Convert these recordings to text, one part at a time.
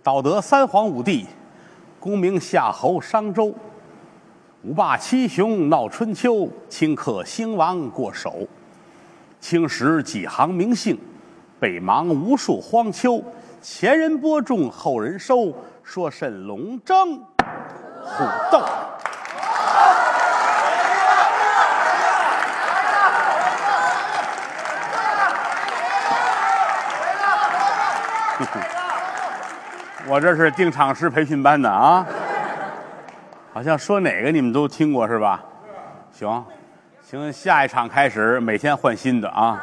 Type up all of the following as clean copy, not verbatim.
道德三皇五帝，功名夏侯商周，五霸七雄闹春秋，顷刻兴亡过手。青史几行名姓，北邙无数荒丘。前人播种，后人收，说甚龙争虎斗。我这是定场诗培训班的啊，好像说哪个你们都听过是吧？行，行，下一场开始，每天换新的啊。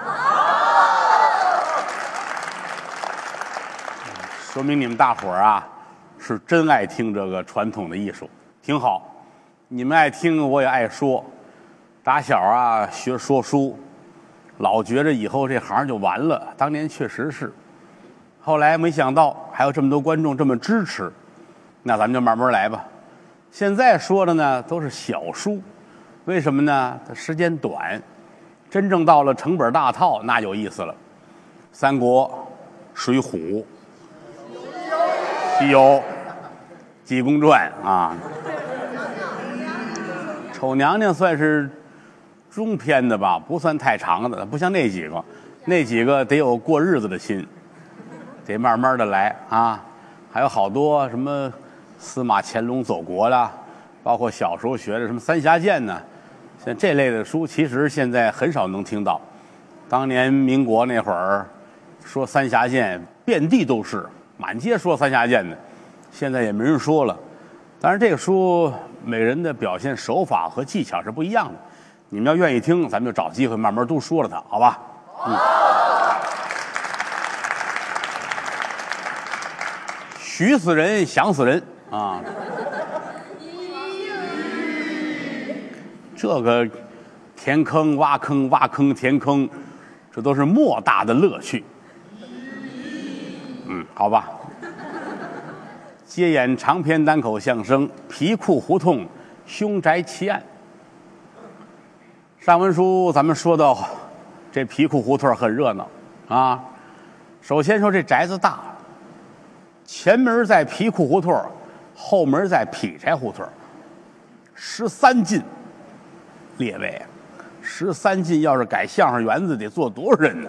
说明你们大伙儿啊是真爱听这个传统的艺术，挺好。你们爱听，我也爱说。打小啊学说书，老觉着以后这行就完了，当年确实是。后来没想到还有这么多观众这么支持，那咱们就慢慢来吧。现在说的呢都是小书，为什么呢？它时间短，真正到了成本大套那有意思了。三国、水浒、西游、济公传啊，丑娘娘算是中篇的吧，不算太长的，不像那几个，那几个得有过日子的心。得慢慢的来啊，还有好多什么司马乾隆走国啦，包括小时候学的什么三峡剑呢，像这类的书，其实现在很少能听到。当年民国那会儿，说三峡剑遍地都是，满街说三峡剑的，现在也没人说了。当然，这个书每人的表现手法和技巧是不一样的。你们要愿意听，咱们就找机会慢慢都说了它，好吧？许死人，想死人啊！这个填坑、挖坑、挖坑、填坑，这都是莫大的乐趣。好吧。接演长篇单口相声《皮裤胡同凶宅奇案》。上文书咱们说到，这皮裤胡同很热闹啊。首先说这宅子大。前门在皮裤胡同，后门在劈柴胡同，13进。列位，13进要是改相声园子得坐多少人呢？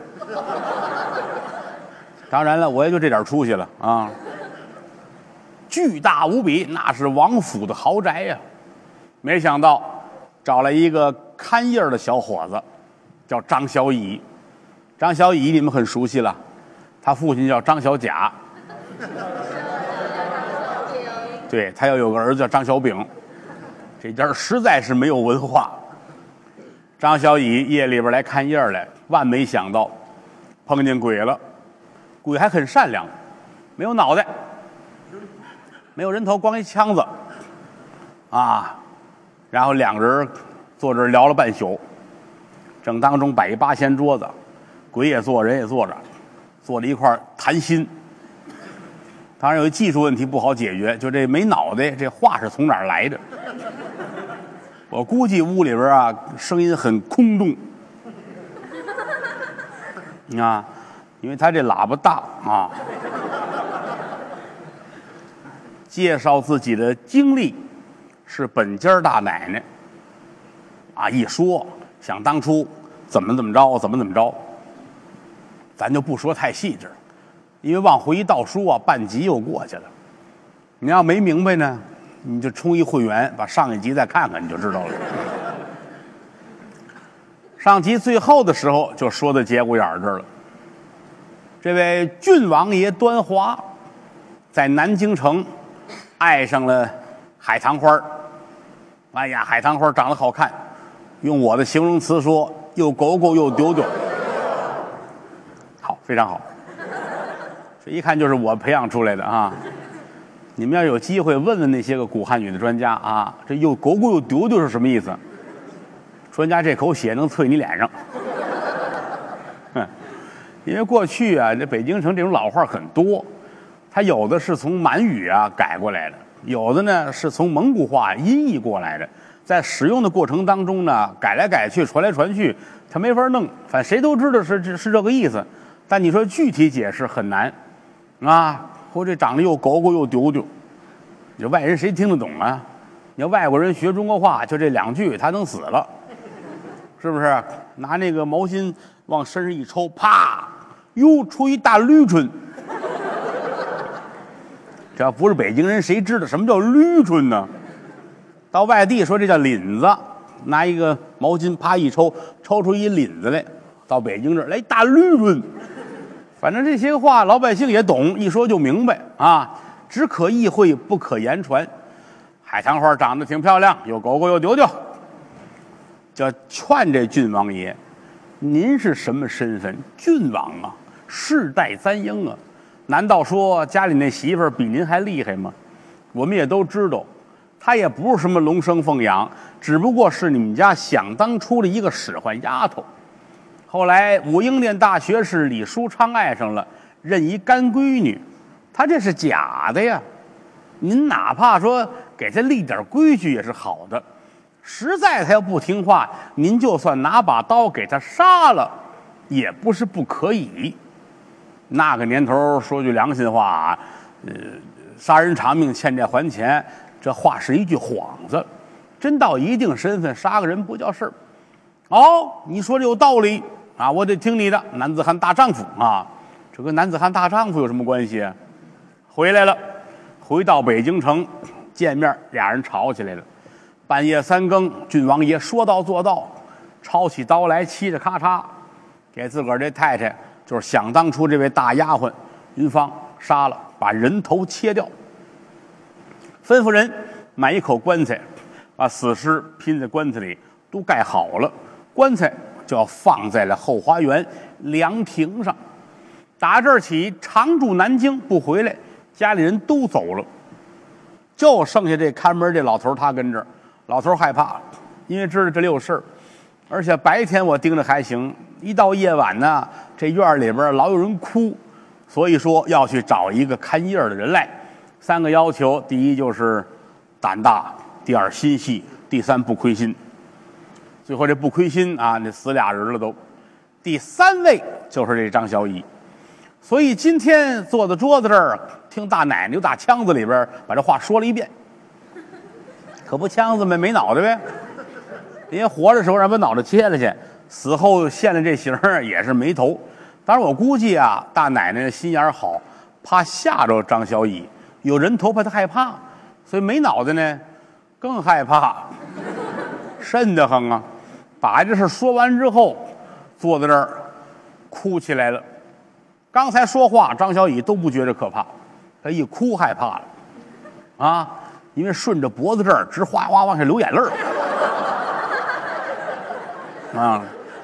当然了，我也就这点出息了啊。巨大无比，那是王府的豪宅呀。没想到找来一个看印儿的小伙子，叫张小乙。张小乙你们很熟悉了，他父亲叫张小甲。对，他要有个儿子叫张小丙，这家实在是没有文化。张小乙夜里边来看印儿来，万没想到碰见鬼了。鬼还很善良，没有脑袋，没有人头，光一枪子啊。然后两个人坐这儿聊了半宿，正当中摆一八仙桌子，鬼也坐，人也坐着，坐在一块谈心。当然有一技术问题不好解决，就这没脑袋，这话是从哪儿来的？我估计屋里边啊，声音很空洞啊，因为他这喇叭大啊。介绍自己的经历是本家大奶奶啊，一说想当初怎么着，怎么着，咱就不说太细致。因为往回一倒书啊，半集又过去了。你要没明白呢，你就充一会员，把上一集再看看，你就知道了。上集最后的时候就说到节骨眼儿这儿了。这位郡王爷端华在南京城爱上了海棠花。哎呀，海棠花长得好看，用我的形容词说，又狗狗又丢丢。好，非常好。这一看就是我培养出来的啊！你们要有机会问问那些个古汉语的专家啊，这又狗狗又丢丢是什么意思？专家这口血能啐你脸上。因为过去啊，这北京城这种老话很多，它有的是从满语啊改过来的，有的呢是从蒙古话音译过来的，在使用的过程当中呢，改来改去，传来传去，它没法弄，反正谁都知道是这个意思，但你说具体解释很难。啊， 我这长得又狗狗又丢丢，这外人谁听得懂啊？你要外国人学中国话，就这2句他能死了，是不是？拿那个毛巾往身上一抽，啪，哟，出一大驴唇。这要不是北京人，谁知道什么叫驴唇呢？到外地说这叫领子，拿一个毛巾啪一抽，抽出一领子来。到北京这儿来大驴唇，反正这些话老百姓也懂，一说就明白啊。只可意会，不可言传。海棠花长得挺漂亮，又狗狗又丢丢，就劝这郡王爷，您是什么身份？郡王啊，世代簪缨啊，难道说家里那媳妇儿比您还厉害吗？我们也都知道，她也不是什么龙生凤养，只不过是你们家想当初的一个使唤丫头。后来武英殿大学士李叔昌爱上了，认一干闺女，他这是假的呀。您哪怕说给他立点规矩也是好的，实在他要不听话，您就算拿把刀给他杀了，也不是不可以。那个年头说句良心话，杀人偿命，欠债还钱，这话是一句幌子。真到一定身份，杀个人不叫事儿。哦，你说这有道理啊，我得听你的。男子汉大丈夫啊，这跟男子汉大丈夫有什么关系啊？回来了，回到北京城，见面俩人吵起来了。半夜3更，郡王爷说到做到，抄起刀来，嘁着咔嚓，给自个儿这太太，就是想当初这位大丫鬟云芳杀了，把人头切掉。吩咐人买一口棺材，把死尸拼在棺材里，都盖好了。棺材就要放在了后花园凉亭上。打这儿起常驻南京不回来，家里人都走了，就剩下这看门这老头他跟这儿。老头害怕，因为知道这里有事儿，而且白天我盯着还行，一到夜晚呢，这院里边老有人哭，所以说要去找一个看夜的人来。3个要求：第一就是胆大，第2心细，第3不亏心。最后这不亏心啊，那死俩人了都。第3位就是这张小乙。所以今天坐在桌子这儿，听大奶奶就打腔子里边把这话说了一遍。可不腔子没脑袋呗，人家活着时候让把脑袋切了去，死后现了这形也是没头。当然我估计啊，大奶奶心眼好，怕吓着张小乙，有人头怕他害怕，所以没脑袋呢更害怕，瘆得慌啊。把这事说完之后，坐在这儿哭起来了。刚才说话张小乙都不觉得可怕，他一哭害怕了啊，因为顺着脖子这儿直哗哗往下流眼泪儿啊。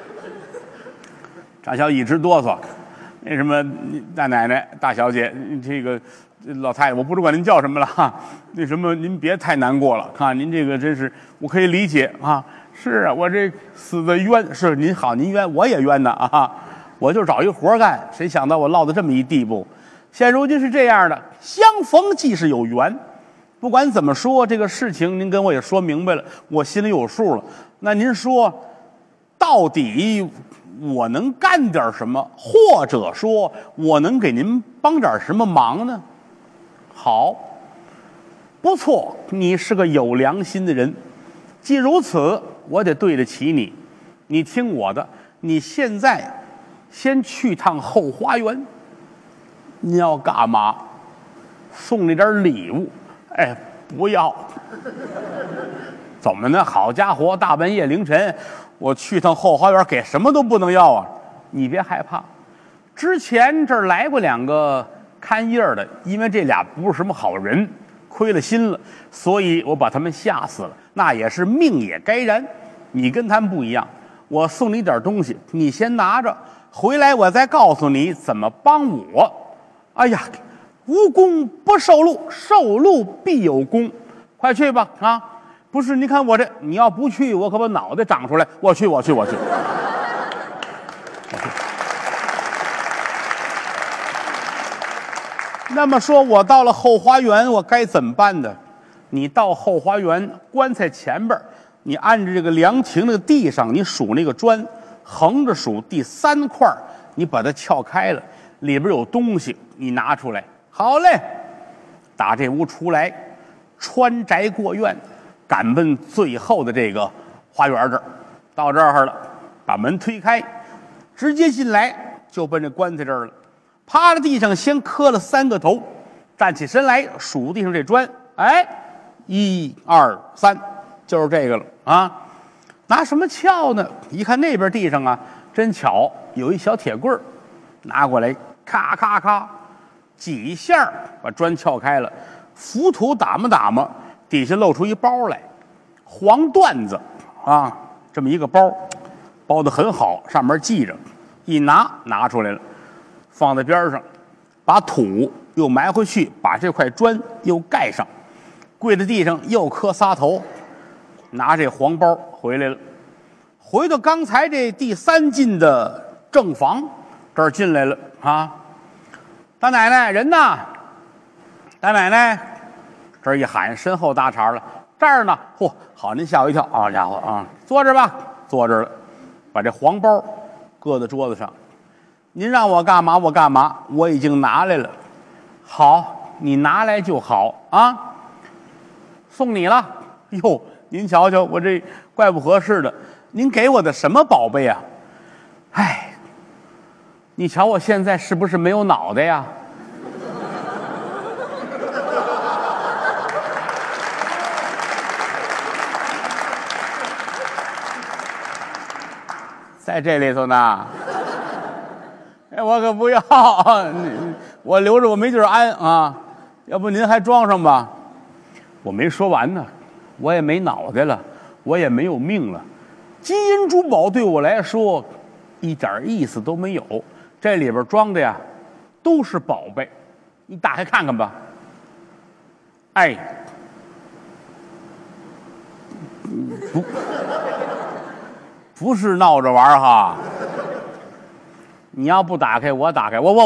张小乙直哆嗦，那什么大奶奶大小姐，这个老太太我不知管您叫什么了哈，那什么您别太难过了，看您这个真是我可以理解啊。是啊，我这死的冤，是您好，您冤我也冤呐啊！我就找一活干，谁想到我落到这么一地步？现如今是这样的，相逢即是有缘。不管怎么说，这个事情您跟我也说明白了，我心里有数了。那您说，到底我能干点什么，或者说我能给您帮点什么忙呢？好，不错，你是个有良心的人。既如此，我得对得起你。你听我的，你现在先去趟后花园。你要干嘛？送你点礼物。哎，不要。怎么呢？好家伙，大半夜凌晨，我去趟后花园，给什么都不能要啊！你别害怕，之前这儿来过2个看夜的，因为这俩不是什么好人，亏了心了，所以我把他们吓死了。那也是命也该然。你跟他们不一样，我送你点东西，你先拿着，回来我再告诉你怎么帮我。哎呀，无功不受禄，受禄必有功。快去吧啊！不是，你看我这，你要不去，我可把脑袋长出来。我去。那么说，我到了后花园，我该怎么办呢？你到后花园棺材前边，你按着这个凉亭那个地上，你数那个砖，横着数第3块，你把它撬开了，里边有东西，你拿出来， 好嘞，打这屋出来，穿宅过院，赶奔最后的这个花园这儿。到这儿了，把门推开，直接进来，就奔这棺材这儿了。趴在地上，先磕了3个头，站起身来数地上这砖，哎，1、2、3，就是这个了啊。拿什么撬呢？一看那边地上啊，真巧，有一小铁棍儿，拿过来，咔咔咔，几下把砖撬开了，浮土打磨，底下露出一包来，黄缎子啊，这么一个包，包得很好，上面系着，一拿出来了，放在边上，把土又埋回去，把这块砖又盖上，跪在地上又磕仨头，拿这黄包回来了。回到刚才这第3进的正房这儿进来了啊！大奶奶人呢？大奶奶，这儿一喊，身后搭茬了，这儿呢！嚯，好，您吓我一跳，好家伙啊！坐着吧，坐着了，把这黄包搁在桌子上。您让我干嘛我干嘛，我已经拿来了。好，你拿来就好啊。送你了。哟，您瞧瞧，我这怪不合适的。您给我的什么宝贝啊？哎，你瞧我现在是不是没有脑袋呀？在这里头呢。哎，我可不要，我留着我没地儿安啊。要不您还装上吧？我没说完呢，我也没脑袋了，我也没有命了。金银珠宝对我来说一点意思都没有，这里边装的呀都是宝贝，你打开看看吧。哎，不是闹着玩哈。你要不打开，我打开，我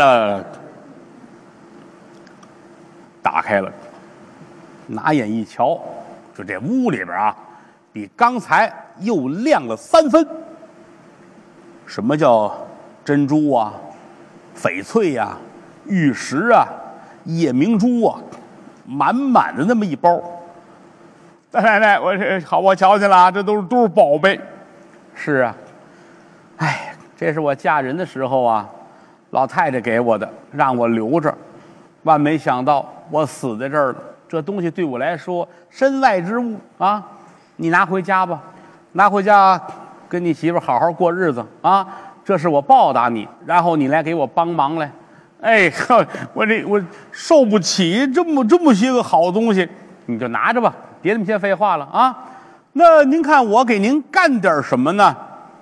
打开了，拿眼一瞧，就这屋里边啊，比刚才又亮了3分。什么叫珍珠啊、翡翠呀、玉石啊、夜明珠啊，满满的那么一包。大奶奶，我这好，我瞧见了啊，这都是宝贝。是啊，哎，这是我嫁人的时候啊，老太太给我的，让我留着。万没想到我死在这儿了，这东西对我来说身外之物啊！你拿回家吧，拿回家跟你媳妇好好过日子啊！这是我报答你，然后你来给我帮忙来。哎呵，我受不起这么些个好东西，你就拿着吧，别那么些废话了啊！那您看我给您干点什么呢？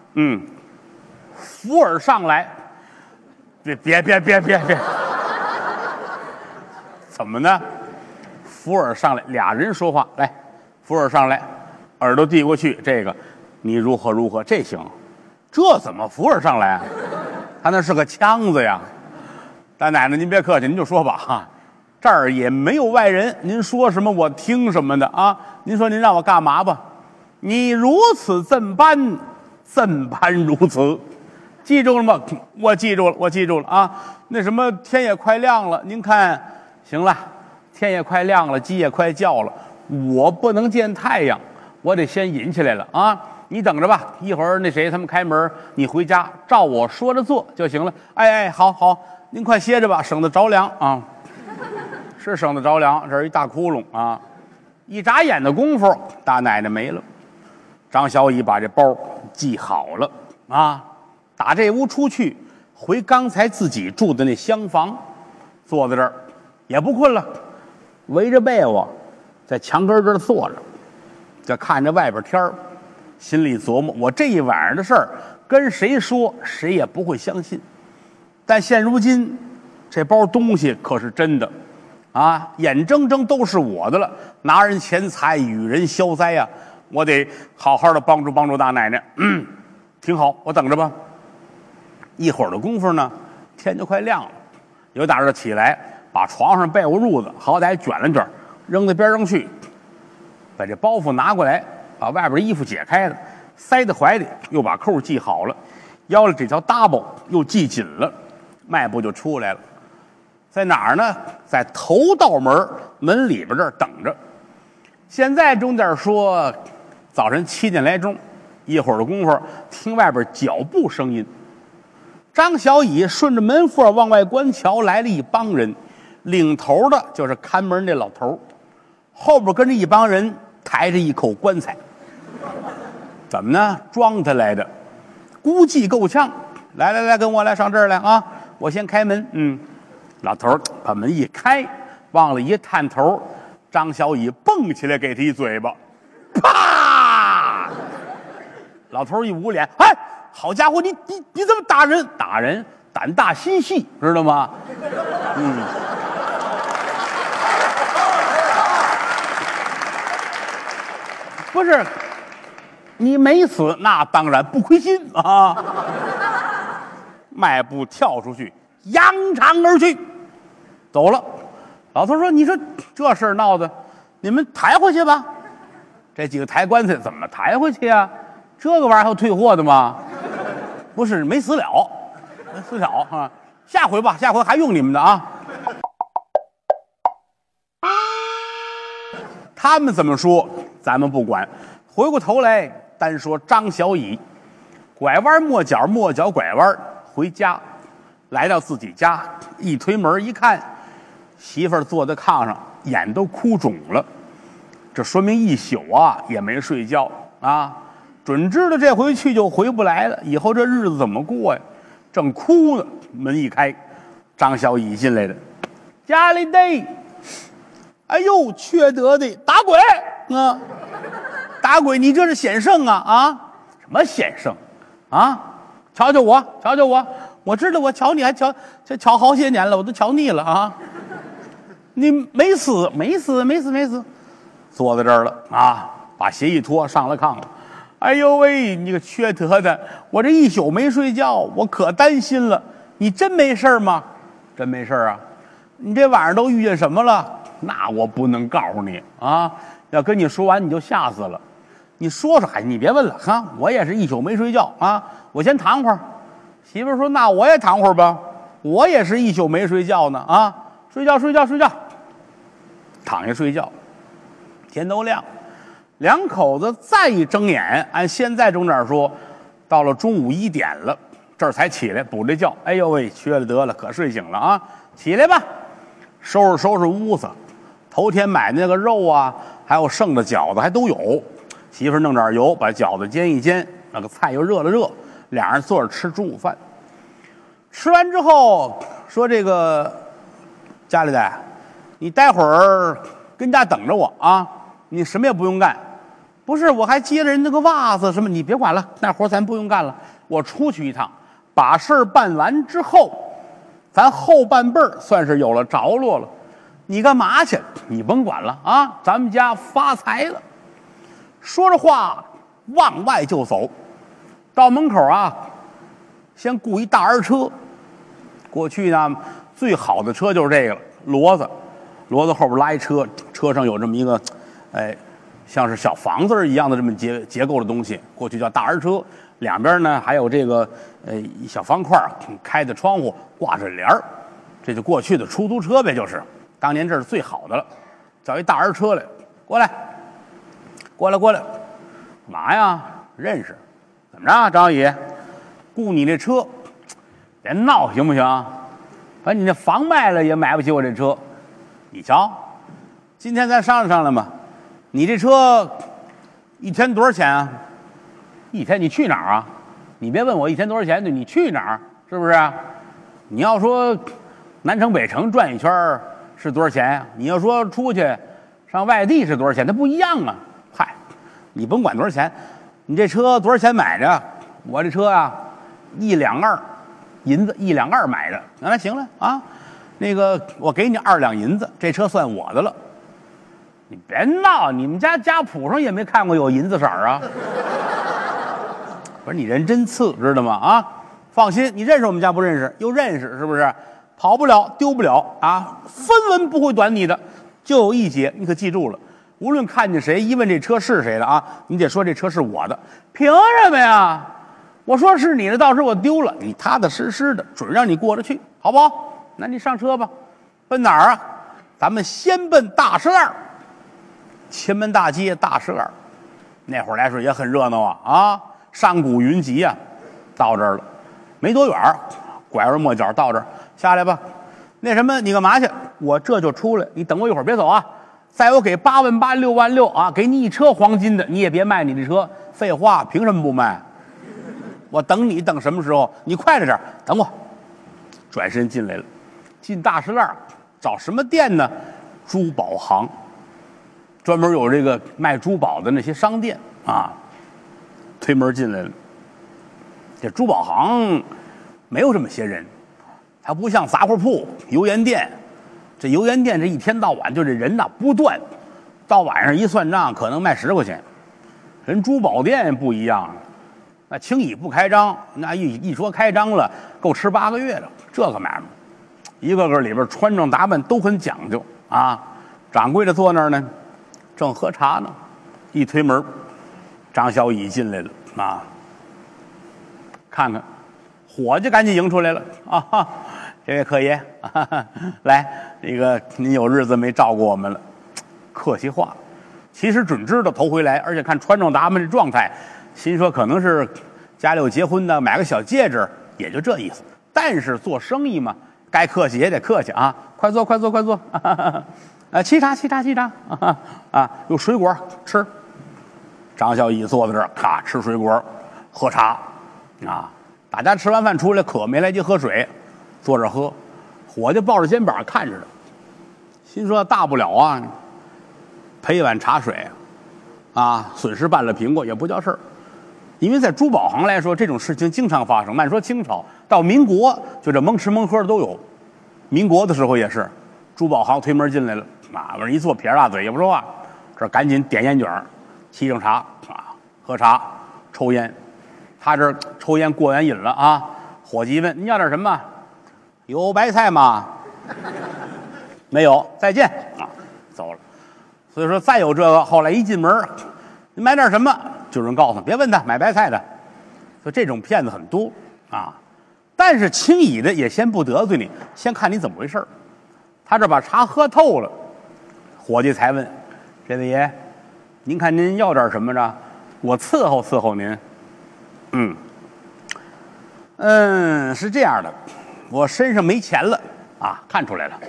扶耳上来，别，怎么呢？扶耳上来，俩人说话，来，扶耳上来，耳朵递过去，这个你如何，这行，这怎么扶耳上来啊？他那是个腔子呀。大奶奶您别客气，您就说吧哈，这儿也没有外人，您说什么我听什么的啊。您说您让我干嘛吧？你如此怎般如此，记住了吗？我记住了啊。那什么天也快亮了，您看行了，天也快亮了，鸡也快叫了，我不能见太阳，我得先引起来了啊。你等着吧，一会儿那谁他们开门，你回家照我说着做就行了。哎，好，您快歇着吧，省得着凉啊。是省得着凉，这是一大窟窿啊。一眨眼的功夫，大奶奶没了。张小乙把这包系好了啊，打这屋出去，回刚才自己住的那厢房，坐在这儿也不困了，围着被窝在墙根这儿坐着，就看着外边天儿，心里琢磨：我这一晚上的事儿跟谁说，谁也不会相信。但现如今，这包东西可是真的啊，眼睁睁都是我的了，拿人钱财与人消灾呀！我得好好的帮助大奶奶。挺好，我等着吧。一会儿的功夫呢，天就快亮了。有打这起来，把床上被窝褥子好歹卷了卷，扔到边上去，把这包袱拿过来，把外边衣服解开了，塞到怀里，又把扣系好了，腰里这条搭包又系紧了，迈步就出来了。 在哪儿呢？在头道门里边这儿等着。现在钟点说早晨7点来钟，一会儿的功夫，听外边脚步声音。张小乙顺着门缝往外观瞧，来了一帮人，领头的就是看门那老头，后边跟着一帮人抬着一口棺材。怎么呢？装他来的，估计够呛。来，跟我来上这儿来啊！我先开门。老头把门一开，往里一探头，张小乙蹦起来给他一嘴巴，啪！老头一捂脸，哎，好家伙，你怎么打人？打人，胆大心细，知道吗？不是，你没死，那当然不亏心啊。迈步跳出去，扬长而去，走了。老头说：“你说这事儿闹的，你们抬回去吧。”这几个抬棺材怎么抬回去啊？这个玩意儿还有退货的吗？不是，没死了，没死了啊！下回吧，下回还用你们的啊。他们怎么说，咱们不管。回过头来，单说张小乙，拐弯抹角拐弯回家，来到自己家，一推门一看，媳妇儿坐在炕上，眼都哭肿了。这说明一宿啊也没睡觉啊，准知道这回去就回不来了，以后这日子怎么过呀？正哭呢，门一开，张小乙进来了，家里的，哎呦，缺德的打鬼啊！打鬼，你这是显圣啊！什么显圣啊？瞧瞧我，我知道我瞧你还瞧好些年了，我都瞧腻了啊！你没死，坐在这儿了啊！把鞋一脱，上了炕了。哎呦喂，你个缺德的！我这一宿没睡觉，我可担心了。你真没事吗？真没事啊！你这晚上都遇见什么了？那我不能告诉你啊！要跟你说完，你就吓死了。你说，哎，你别问了哈，我也是一宿没睡觉啊，我先躺会儿。媳妇说：“那我也躺会儿吧，我也是一宿没睡觉呢啊，睡觉，躺下睡觉。天都亮，两口子再一睁眼，按现在钟点说，到了中午1点了，这儿才起来补这觉。哎呦喂，缺了德了，可睡醒了啊！起来吧，收拾屋子，头天买那个肉啊，还有剩的饺子还都有。媳妇弄点油，把饺子煎一煎，那个菜又热了热，俩人坐着吃中午饭。吃完之后说：“这个家里的，你待会儿跟家等着我啊，你什么也不用干。不是，我还接着人那个袜子什么，你别管了，那活咱不用干了。我出去一趟，把事儿办完之后，咱后半辈儿算是有了着落了。你干嘛去？你甭管了啊，咱们家发财了。”说着话往外就走，到门口啊，先雇一大儿车。过去呢，最好的车就是这个了，骡子后边拉一车，车上有这么一个，像是小房子一样的这么结构的东西，过去叫大儿车。两边呢还有这个一小方块，开的窗户挂着帘儿，这就过去的出租车呗，就是当年这是最好的了。叫一大儿车来，过来，干嘛呀？认识？怎么着，张姨？雇你这车，别闹行不行？把你那房卖了也买不起我这车。你瞧，今天咱商量吧，你这车一天多少钱啊？一天你去哪儿啊？你别问我一天多少钱，你去哪儿？是不是？你要说南城北城转一圈是多少钱呀？你要说出去上外地是多少钱？它不一样啊。嗨，你甭管多少钱，你这车多少钱买的？我这车啊，1两2银子，1两2买的。那行了啊，那个我给你2两银子，这车算我的了。你别闹，你们家家谱上也没看过有银子色儿啊。不是你人真次，知道吗？啊，放心，你认识我们家不认识？又认识，是不是？跑不了，丢不了啊，分文不会短你的。就有一节，你可记住了。无论看见谁，一问这车是谁的啊，你得说这车是我的。凭什么呀？我说是你的，到时候我丢了，你踏踏实实的，准让你过得去，好不好？那你上车吧。 奔哪儿啊？咱们先奔大石栏，前门大街大石栏。那会儿来说也很热闹啊，山谷云集啊，到这儿了，没多远，拐弯抹角到这儿，下来吧。那什么，你干嘛去？我这就出来，你等我一会儿，别走啊！再有给8万8、6万6啊，给你一车黄金的，你也别卖你的车。废话，凭什么不卖？我等你等什么时候？你快着点，等我。转身进来了，进大石栏，找什么店呢？珠宝行。专门有这个卖珠宝的那些商店啊，推门进来了。这珠宝行没有这么些人，它不像杂货铺、油盐店。这油盐店这一天到晚就这人呐不断，到晚上一算账可能卖10块钱。人珠宝店不一样，那轻易不开张，那一说开张了，够吃8个月的。这个买卖，一个个里边穿着打扮都很讲究啊。掌柜的坐那儿呢。正喝茶呢，一推门，张小乙进来了啊！看看，伙计赶紧迎出来了啊！这位客爷，来，这个您有日子没照顾我们了，客气话。其实准知道头回来，而且看穿着打扮这状态，心说可能是家里有结婚的，买个小戒指，也就这意思。但是做生意嘛，该客气也得客气啊！快坐，快坐，快坐。沏茶啊！有水果吃。张小乙坐在这儿，咔吃水果，喝茶啊！大家吃完饭出来，渴没来及喝水，坐这喝。伙计抱着肩膀看着他，心说大不了啊，赔一碗茶水啊，损失半了苹果也不叫事儿。因为在珠宝行来说，这种事情经常发生。慢说清朝到民国，就这蒙吃蒙喝的都有。民国的时候也是，珠宝行推门进来了。往这一坐，撇着大嘴也不说话，这赶紧点烟卷，沏上茶啊，喝茶，抽烟。他这抽烟过完瘾了啊。伙计问：“您要点什么？有白菜吗？”没有，再见啊，走了。所以说，再有这个，后来一进门，你买点什么？就有人告诉他，别问他，买白菜的。所以这种骗子很多啊。但是轻易的也先不得罪你，先看你怎么回事。他这把茶喝透了。伙计才问：“这位爷，您看您要点什么着？我伺候伺候您。”是这样的，我身上没钱了啊，看出来了。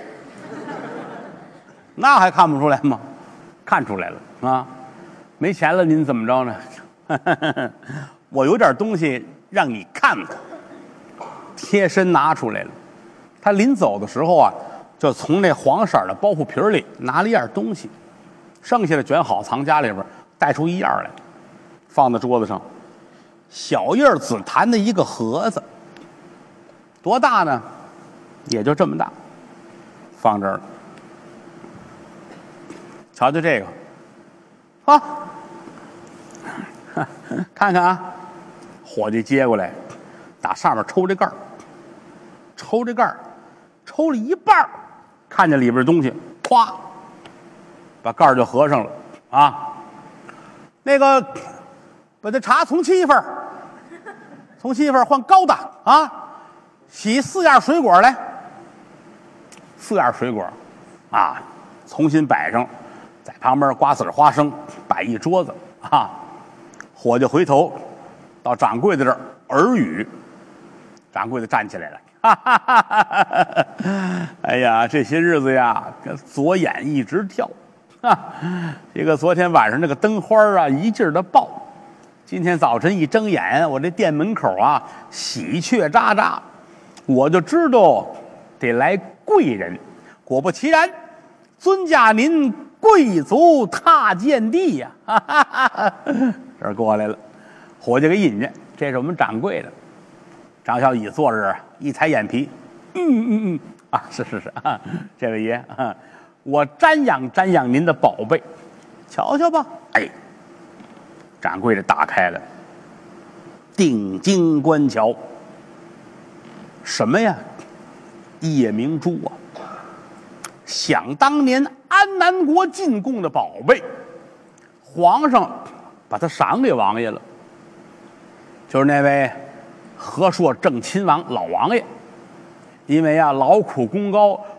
那还看不出来吗？看出来了啊，没钱了，您怎么着呢？我有点东西让你看看。贴身拿出来了。他临走的时候啊，就从那黄色的包袱皮里拿了一样东西，剩下的卷好藏家里边，带出一样来，放在桌子上。小叶紫檀的一个盒子，多大呢？也就这么大，放这儿了。瞧瞧这个，啊，看看啊，伙计接过来，打上面抽这盖儿，抽这盖儿，抽了一半，看见里边的东西，咵，把盖儿就合上了啊。那个，把这茶从7份，从7份换高的啊，洗4样水果来，4样水果啊，重新摆上，在旁边瓜子花生摆一桌子啊。伙计回头到掌柜的这儿耳语，掌柜的站起来了，哈哈哈哈，哎呀，这些日子呀，左眼一直跳啊，这个昨天晚上那个灯花啊一劲儿的爆，今天早晨一睁眼，我这店门口啊喜鹊喳喳，我就知道得来贵人，果不其然，尊驾您贵族踏见地呀，哈哈哈哈，这儿过来了，伙计给引荐，这是我们掌柜的。张小乙坐着这儿一抬眼皮，啊，是啊，这位爷啊，我瞻仰瞻仰您的宝贝，瞧瞧吧。哎，掌柜的打开了，定睛观瞧，什么呀？夜明珠啊！想当年安南国进贡的宝贝，皇上把它赏给王爷了，就是那位和硕正亲王老王爷，因为啊劳苦功高，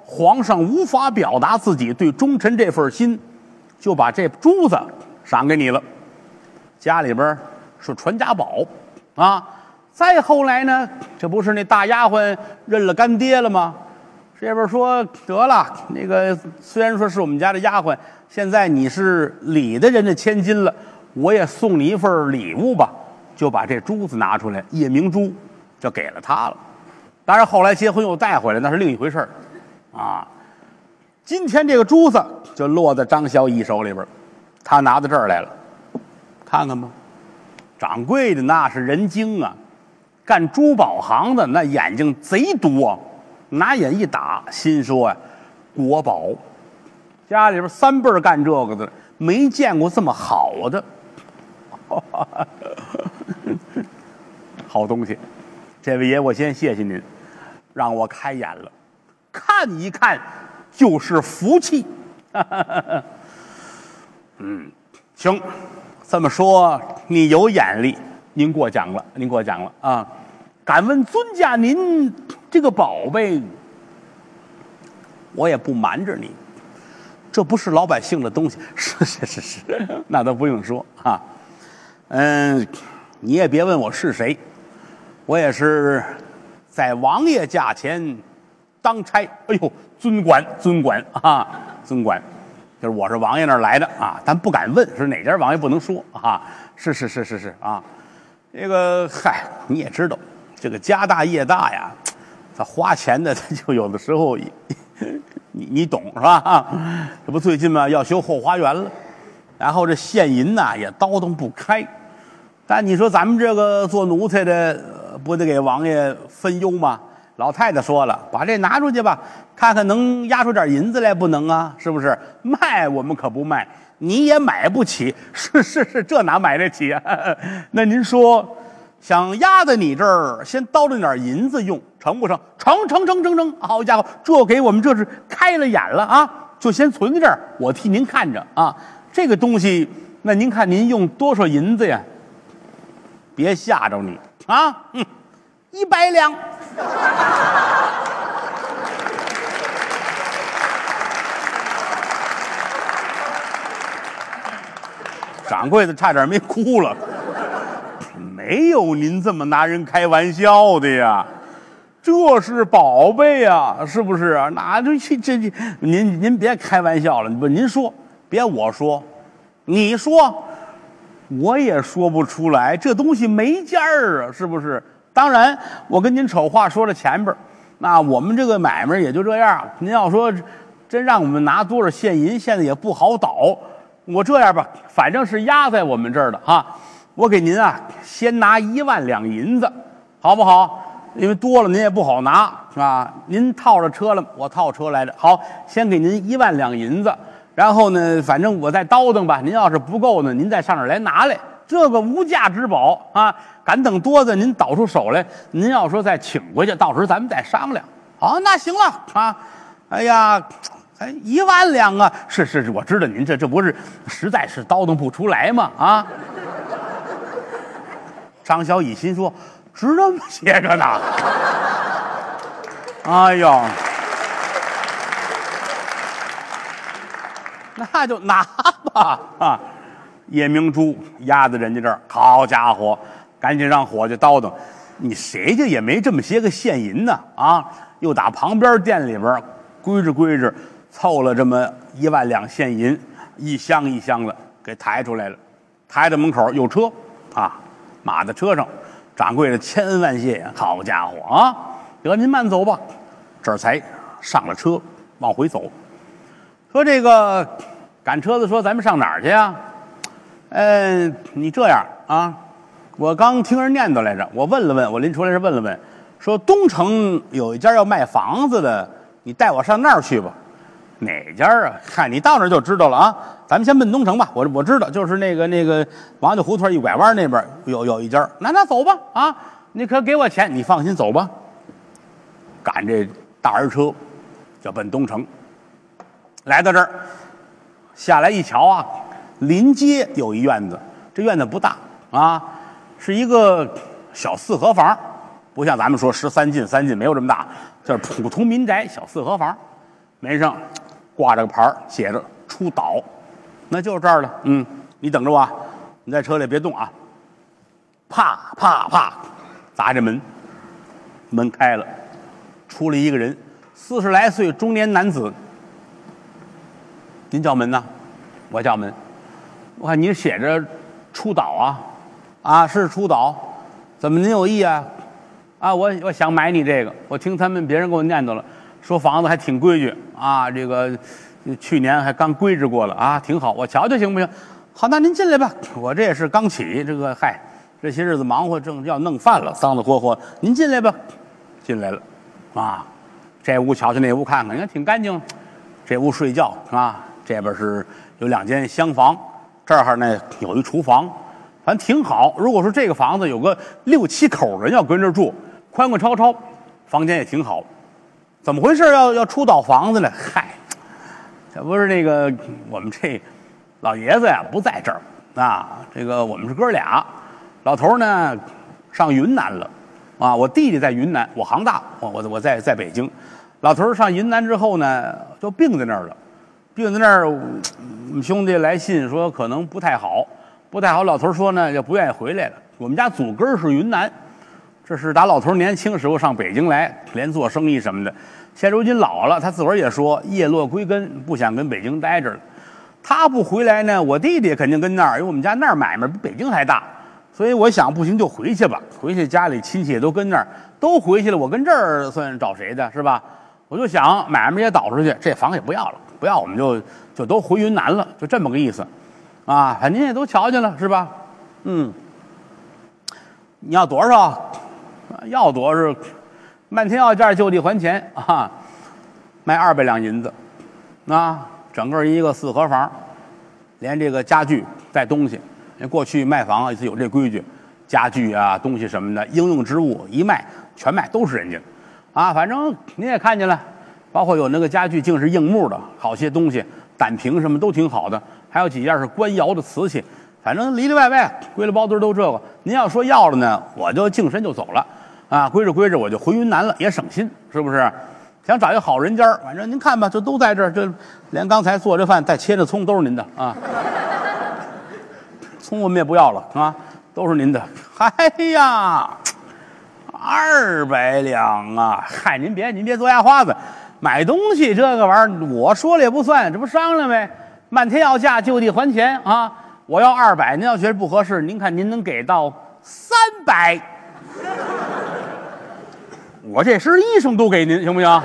皇上无法表达自己对忠臣这份心，就把这珠子赏给你了。家里边是传家宝啊。再后来呢，这不是那大丫鬟认了干爹了吗？这边说得了，那个虽然说是我们家的丫鬟，现在你是李的人的千金了，我也送你一份礼物吧，就把这珠子拿出来，夜明珠就给了他了。当然后来结婚又带回来，那是另一回事儿啊。今天这个珠子就落在张小乙手里边，他拿到这儿来了，看看吧。掌柜的那是人精啊，干珠宝行的那眼睛贼毒啊，拿眼一打，心说啊，国宝，家里边3辈儿干这个的，没见过这么好的，好东西。这位爷，我先谢谢您，让我开眼了，看一看就是福气。行，这么说你有眼力，您过奖了，您过奖了啊！敢问尊驾，您这个宝贝，我也不瞒着你，这不是老百姓的东西。是，那都不用说啊。你也别问我是谁，我也是在王爷驾前当差。哎呦，尊管啊，尊管。就是我是王爷那儿来的啊，咱不敢问是哪家王爷，不能说啊。是啊，这个嗨，你也知道，这个家大业大呀，他花钱的他就有的时候，你懂是吧？这不最近嘛要修后花园了，然后这现银呐也倒腾不开，但你说咱们这个做奴才的不得给王爷分忧吗？老太太说了，把这拿出去吧，看看能压出点银子来不能啊？是不是？卖我们可不卖，你也买不起。是，这哪买得起啊？那您说，想压在你这儿，先叨着点银子用，成不成？成！好家伙，这给我们这是开了眼了啊！就先存在这儿，我替您看着啊。这个东西，那您看您用多少银子呀？别吓着你啊！100两。掌柜的差点没哭了，没有您这么拿人开玩笑的呀，这是宝贝呀，是不是啊？那这您别开玩笑了，不，您说，别我说，你说，我也说不出来，这东西没价儿啊，是不是？当然，我跟您丑话说了前边，那我们这个买卖也就这样。您要说真让我们拿多少现银，现在也不好倒。我这样吧，反正是压在我们这儿的哈，我给您啊，先拿1万两银子，好不好？因为多了您也不好拿，是吧？您套着车了，我套车来的。好，先给您1万两银子，然后呢，反正我再倒腾吧。您要是不够呢，您再上这儿来拿来。这个无价之宝啊，敢等多的您倒出手来，您要说再请回去，到时候咱们再商量。好，那行了啊。哎呀，1万两啊！是，我知道您这不是实在是倒腾不出来吗？啊！张小乙心说：“值那么些个呢？”哎呦，那就拿吧啊！夜明珠压在人家这儿，好家伙，赶紧让伙计倒腾。你谁家也没这么些个现银呢啊！又打旁边店里边归置凑了这么1万两现银，一箱一箱的给抬出来了，抬到门口有车啊，码在车上。掌柜的千恩万谢，好家伙啊！得您慢走吧，这儿才上了车往回走。说这个赶车子说咱们上哪儿去呀？你这样啊，我刚听人念叨来着，我问了问，我临出来是问了问，说东城有一家要卖房子的，你带我上那儿去吧。哪家啊？看你到那儿就知道了啊。咱们先奔东城吧，我知道，就是那个王家胡同一拐弯那边有一家，那走吧啊！你可给我钱，你放心走吧。赶这大儿车就奔东城，来到这儿下来一瞧啊，临街有一院子，这院子不大啊，是一个小4合房，不像咱们说13进3进没有这么大，就是普通民宅小4合房。 门上挂着个牌写着出岛，那就是这儿了。你等着我啊，你在车里别动啊。啪啪啪，砸这门，门开了，出来一个人，40来岁中年男子。您叫门呐？我叫门。我看您写着出岛啊，是出岛，怎么您有意啊？我想买你这个，我听他们别人给我念叨了，说房子还挺规矩啊，这个去年还刚规制过了啊，挺好，我瞧瞧行不行？好，那您进来吧，我这也是刚起，这个这些日子忙活，正要弄饭了，丧丧活活，您进来吧。进来了，这屋瞧瞧，那屋看看，你看挺干净。这屋睡觉这边是有2间厢房，这儿呢有一厨房，反正挺好。如果说这个房子有个6、7口人要跟这住，宽宽敞敞，房间也挺好。怎么回事？要出岛房子呢？嗨，这不是那个我们这老爷子呀不在这儿这个我们是哥俩。老头呢上云南了我弟弟在云南，我杭大，我在北京。老头上云南之后呢，就病在那儿了。病在那儿，我们兄弟来信说可能不太好。老头说呢，就不愿意回来了。我们家祖根是云南，这是打老头年轻时候上北京来，连做生意什么的。现如今老了，他自个儿也说叶落归根，不想跟北京待着了。他不回来呢，我弟弟肯定跟那儿，因为我们家那儿买卖比北京还大。所以我想不行就回去吧，回去家里亲戚都跟那儿，都回去了，我跟这儿算找谁的，是吧？我就想买卖也倒出去，这房也不要了，不要我们就都回云南了，就这么个意思，反正您也都瞧见了，是吧？你要多少？要多少？漫天要价，就地还钱卖200两银子，整个一个4合房，连这个家具带东西。过去卖房有这规矩，家具东西什么的应用之物一卖全卖，都是人家反正您也看见了，包括有那个家具竟是硬木的，好些东西胆瓶什么都挺好的，还有几件是官窑的瓷器，反正里里外外归了包堆都这个。您要说要了呢，我就净身就走了归着我就回云南了，也省心，是不是？想找一个好人家，反正您看吧，这都在这儿，这连刚才做这饭带切的葱都是您的葱我们也不要了都是您的。哎呀，200两嗨，您别做牙花子，买东西这个玩意儿，我说了也不算，这不商量呗？漫天要价，就地还钱我要200，您要觉得不合适，您看您能给到300，我这身衣裳都给您，行不行？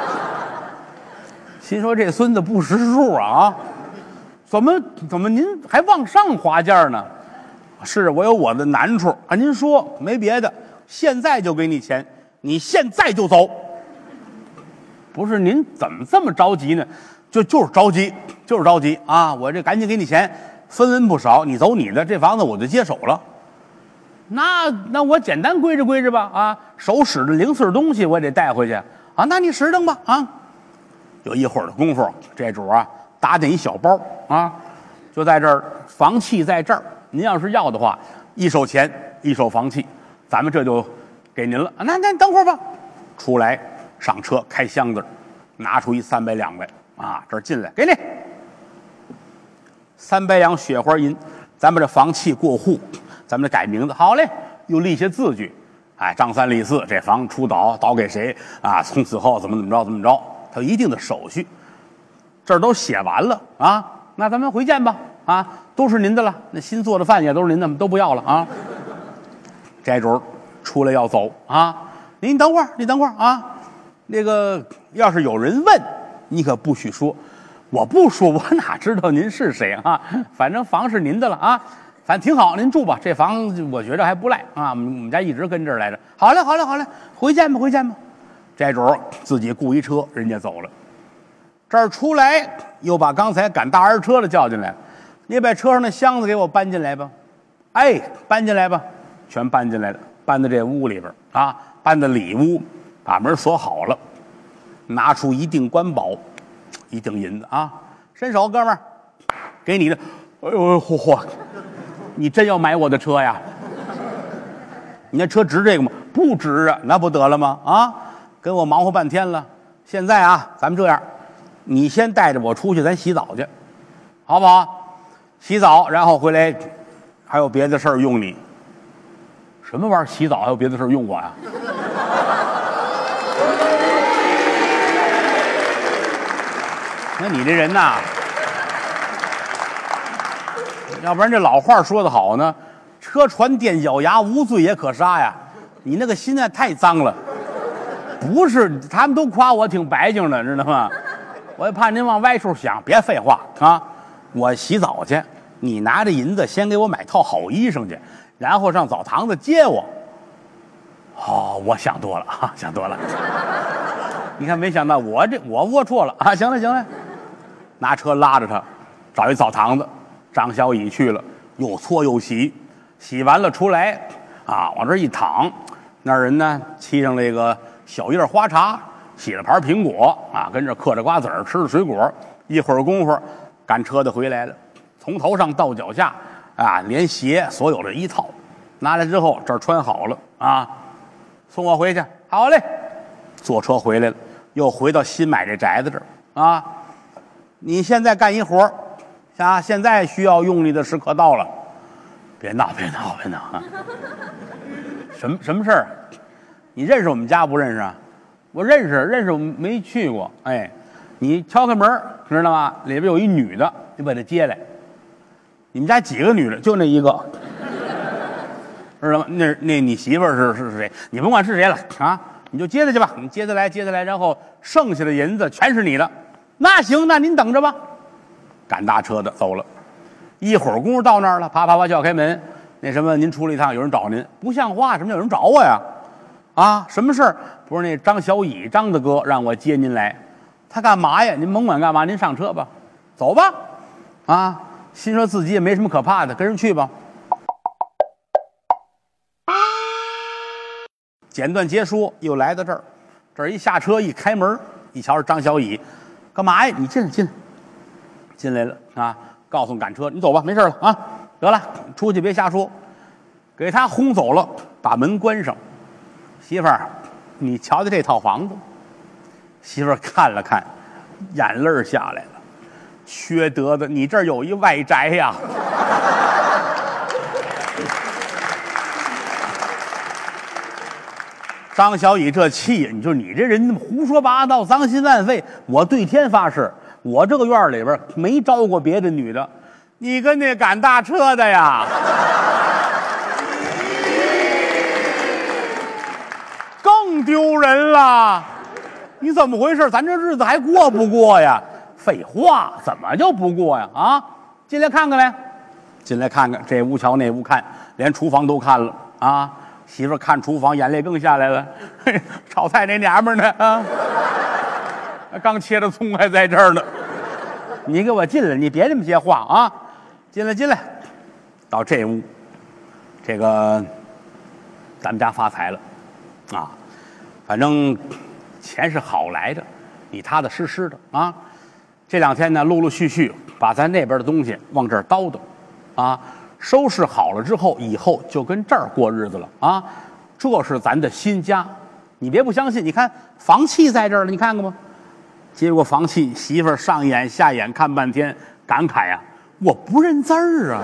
心说这孙子不识数怎么您还往上划价呢？是我有我的难处您说没别的，现在就给你钱，你现在就走。不是您怎么这么着急呢？就是着急我这赶紧给你钱，分文不少，你走你的，这房子我就接手了。那我简单归置吧手使的零碎东西我也得带回去那你使等吧有一会儿的功夫，这主打点一小包就在这儿，房契在这儿。您要是要的话，一手钱一手房契，咱们这就给您了。那等会儿吧，出来上车开箱子，拿出一300两来这儿进来给你300两雪花银，咱们这房契过户，咱们这改名字，好嘞，又立下字据，张3李4，这房出岛给谁从此后怎么着，它有一定的手续，这儿都写完了那咱们回见吧都是您的了，那新做的饭也都是您的，都不要了这主出来要走您等会儿那个要是有人问，你可不许说，我不说，我哪知道您是谁反正房是您的了反正挺好，您住吧，这房我觉得还不赖我们家一直跟这儿来着。好嘞，回见吧。这主自己雇一车，人家走了。这儿出来又把刚才赶大儿车的叫进来，你把车上的箱子给我搬进来吧。搬进来吧，全搬进来了，搬到这屋里边搬到里屋，把门锁好了，拿出一锭官宝，一锭银子伸手，哥们儿，给你的。哎呦嚯！你真要买我的车呀？你那车值这个吗？不值那不得了吗？跟我忙活半天了。现在咱们这样， 你先带着我出去，咱洗澡去，好不好？洗澡，然后回来，还有别的事儿用你。什么玩意儿？洗澡还有别的事儿用我呀？那你这人呐，要不然这老话说得好呢，车船垫脚牙，无罪也可杀呀。你那个心啊太脏了，不是，他们都夸我挺白净的，知道吗？我也怕您往歪处想，别废话啊！我洗澡去，你拿着银子先给我买套好衣裳去，然后上澡堂子接我。哦，我想多了啊，想多了。你看，没想到我龌龊了啊！行了行了，拿车拉着他，找一澡堂子，张小乙去了，又搓又洗，洗完了出来啊，往这一躺，那人呢沏上这个小叶花茶，洗了盘苹果啊，跟这嗑着瓜子儿，吃着水果。一会儿功夫，赶车的回来了，从头上到脚下啊，连鞋所有的一套拿来之后，这儿穿好了啊，送我回去。好嘞，坐车回来了，又回到新买这宅子这儿啊。你现在干一活啊，现在需要用你的时刻到了，别闹别闹别闹啊！什么事儿？你认识我们家不认识啊？我认识，我没去过。哎，你敲开门，知道吗？里边有一女的，你把她接来。你们家几个女的？就那一个，知道吗？那你媳妇儿是谁？你甭管是谁了啊，你就接她去吧。你接她来，然后剩下的银子全是你的。那行，那您等着吧。赶大车的走了，一会儿功夫到那儿了，啪啪啪叫开门。那什么，您出来一趟，有人找您，不像话，什么叫有人找我呀？啊，什么事儿？不是那张小乙张大哥让我接您来，他干嘛呀？您甭管干嘛，您上车吧，走吧。啊，心说自己也没什么可怕的，跟人去吧。简短结束，又来到这儿，这儿一下车一开门，一瞧是张小乙，干嘛呀？你进来了啊！告诉赶车，你走吧，没事了啊。得了，出去别瞎说，给他轰走了，把门关上。媳妇儿，你瞧瞧这套房子。媳妇儿看了看，眼泪下来了。缺德的，你这儿有一外宅呀！张小乙这气，你说你这人胡说八道，脏心烂肺！我对天发誓，我这个院里边没招过别的女的，你跟那赶大车的呀，更丢人了。你怎么回事？咱这日子还过不过呀？废话，怎么就不过呀？啊，进来看看来，进来看看，这屋瞧那屋看，连厨房都看了啊。媳妇看厨房，眼泪更下来了。炒菜那娘们呢？啊，刚切的葱还在这儿呢。你给我进来，你别这么些话啊！进来，到这屋，这个咱们家发财了啊！反正钱是好来的，你踏踏实实的啊！这两天呢，陆陆续续把咱那边的东西往这儿叨叨啊。收拾好了之后，以后就跟这儿过日子了啊！这是咱的新家，你别不相信。你看房契在这儿了，你看看吧。结果房契，媳妇儿上眼下眼看半天，感慨呀、我不认字儿啊！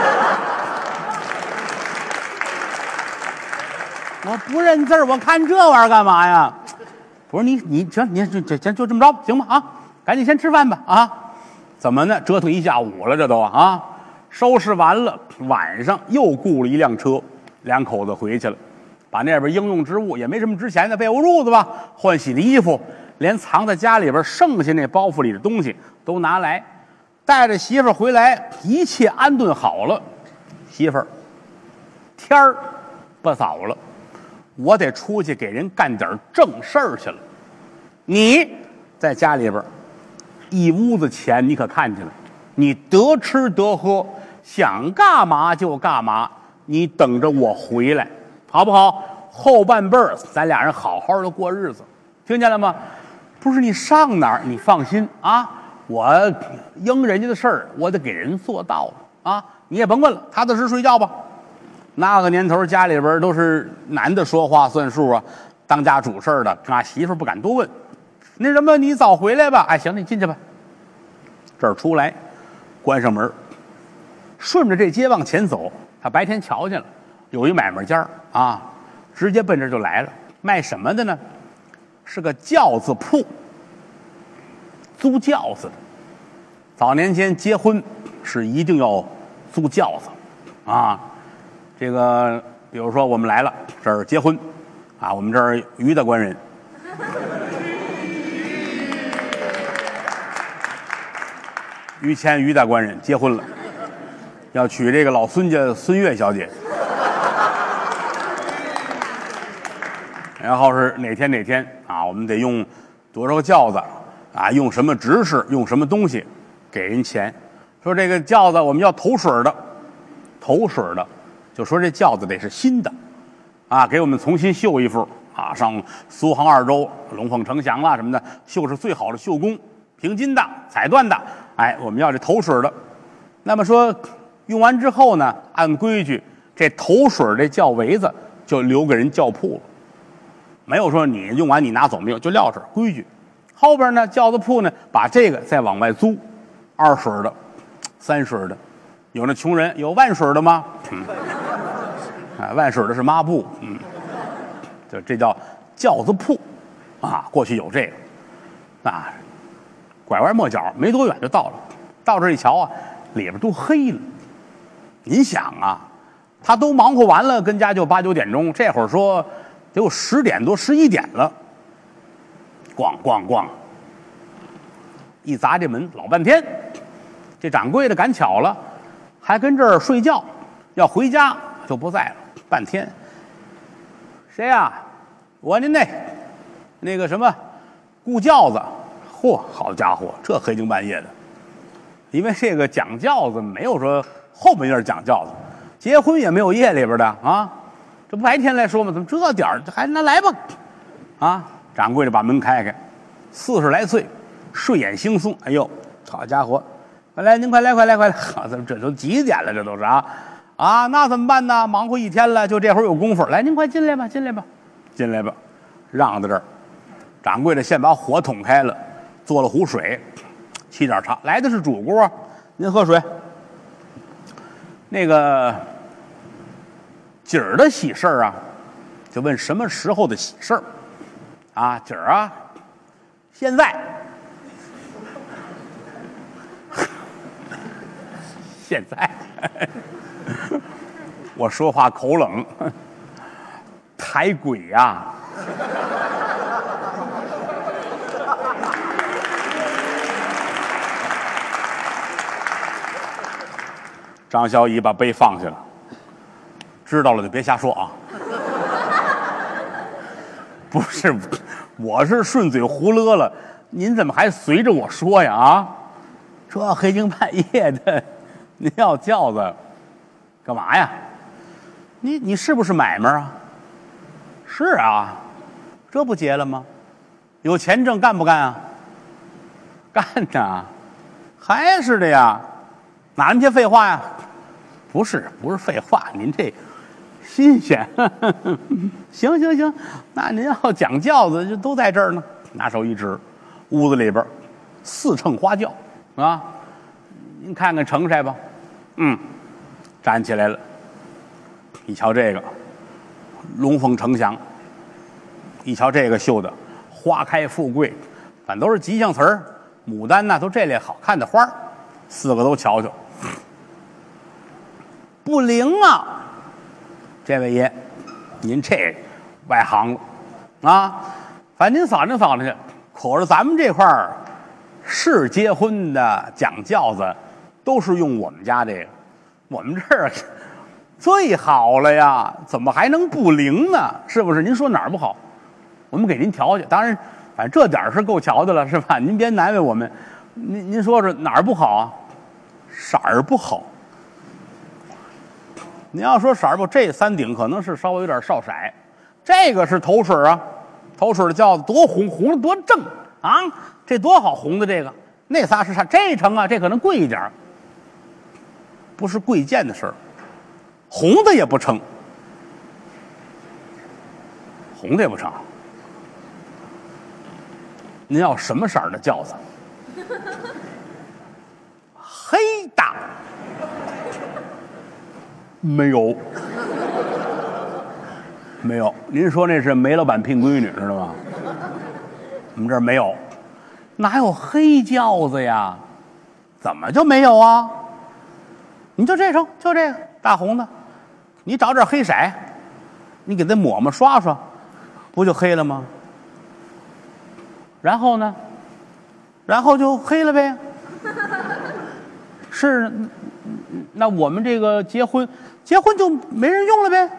我不认字儿，我看这玩意儿干嘛呀？不是你行，你先就这么着吧，行吧啊？赶紧先吃饭吧啊！怎么呢？折腾一下午了，这都啊！收拾完了，晚上又雇了一辆车，两口子回去了，把那边应用之物也没什么值钱的，被窝褥子吧，换洗的衣服，连藏在家里边剩下那包袱里的东西都拿来，带着媳妇儿回来，一切安顿好了。媳妇儿，天儿不早了，我得出去给人干点正事儿去了。你在家里边一屋子钱，你可看见了，你得吃得喝，想干嘛就干嘛，你等着我回来，好不好？后半辈儿咱俩人好好的过日子，听见了吗？不是你上哪儿，你放心啊，我应人家的事儿，我得给人做到啊。你也甭问了，踏踏实睡觉吧。那个年头，家里边都是男的说话算数啊，当家主事的，媳妇不敢多问， 那什么，你早回来吧。哎，行，你进去吧。这儿出来，关上门，顺着这街往前走。他白天瞧见了，有一买卖家啊，直接奔这就来了。卖什么的呢？是个轿子铺，租轿子的。早年间结婚是一定要租轿子啊。这个比如说我们来了，这儿结婚啊，我们这儿于大官人。于谦于大官人结婚了，要娶这个老孙家孙悦小姐，然后是哪天哪天啊，我们得用多少个轿子啊，用什么执事，用什么东西，给人钱。说这个轿子我们要头水的，头水的，就说这轿子得是新的，啊，给我们重新绣一副啊，上苏杭二州龙凤呈祥啦什么的，绣是最好的绣工，平金的、彩缎的。哎，我们要这头水的。那么说用完之后呢，按规矩这头水这轿围子就留给人轿铺了，没有说你用完你拿走没有，就撂这儿规矩。后边呢轿子铺呢把这个再往外租，2水的、3水的，有那穷人有万水的吗？啊，万水的是抹布，这叫轿子铺啊。过去有这个啊。拐弯抹角没多远就到了，到这儿一瞧啊，里边都黑了。您想啊，他都忙活完了，跟家就8、9点钟，这会儿说得有10点多、11点了。咣咣咣，一砸这门，老半天。这掌柜的赶巧了，还跟这儿睡觉，要回家就不在了，半天。谁呀？我您那个什么，顾轿子。嚯，好家伙，这黑更半夜的！因为这个讲轿子没有说后半夜讲轿子，结婚也没有夜里边的啊。这不白天来说吗？怎么这点儿还那来吧？啊，掌柜的把门开开，40来岁，睡眼惺忪。哎呦，好家伙！快来，您快来！好，这都几点了？这都是啊！那怎么办呢？忙活一天了，就这会儿有功夫。来，您快进来吧，进来吧，让在这儿。掌柜的先把火捅开了。做了壶水，沏点茶。来的是主顾啊，您喝水。那个今儿的喜事儿啊，就问什么时候的喜事儿啊？今儿啊，现在，现在，我说话口冷，抬鬼呀！张小乙把杯放下了，知道了就别瞎说啊！不是，我是顺嘴胡勒了，您怎么还随着我说呀？啊，这黑更半夜的，您要轿子，干嘛呀？你是不是买卖啊？是啊，这不结了吗？有钱挣干不干啊？干呐，还是的呀。哪那些废话呀？不是废话，您这新鲜。行，那您要讲轿子，就都在这儿呢。拿手一指，屋子里边4乘花轿啊，您看看成色吧。站起来了，一瞧这个龙凤呈祥，一瞧这个绣的花开富贵，反都是吉祥词儿。牡丹呐，都这类好看的花儿，4个都瞧瞧。不灵啊，这位爷，您这外行了啊！反正您扫听去。可是咱们这块儿是结婚的讲轿子，都是用我们家这个，我们这儿最好了呀，怎么还能不灵呢？是不是？您说哪儿不好，我们给您调去。当然，反正这点儿是够瞧的了，是吧？您别难为我们。您说说哪儿不好啊？色儿不好。您要说色儿不，这3顶可能是稍微有点少色，这个是头水啊，头水的轿子多红，红的多正啊，这多好红的这个，那仨是啥？这成啊，这可能贵一点，不是贵贱的事儿，红的也不成，红的也不成。 您要什么色儿的轿子？黑的。没有，没有。您说那是煤老板聘闺女知道吗？我们这儿没有，哪有黑轿子呀？怎么就没有啊？你就这种，就这个大红的，你找点黑色，你给它抹抹刷刷，不就黑了吗？然后呢？然后就黑了呗。是，那我们这个结婚就没人用了呗？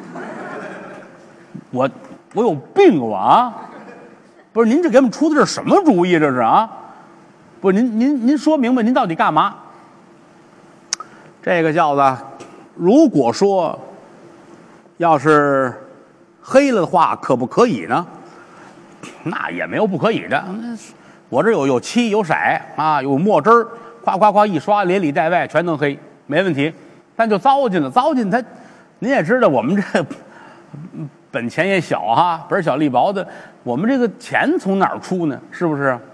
我有病啊！我啊，不是您这给我们出的是什么主意？这是啊？不是您说明白，您到底干嘛？这个轿子，如果说要是黑了的话，可不可以呢？那也没有不可以的。我这有漆有色啊，有墨汁儿，夸夸夸一刷，连里带外全能黑，没问题。但就糟践了，糟践它，您也知道我们这本钱也小哈，本小利薄的，我们这个钱从哪儿出呢？是不是？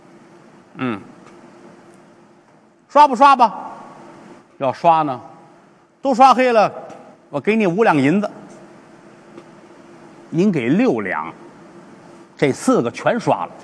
刷不刷吧？要刷呢，都刷黑了，我给你5两银子，您给6两，这4个全刷了。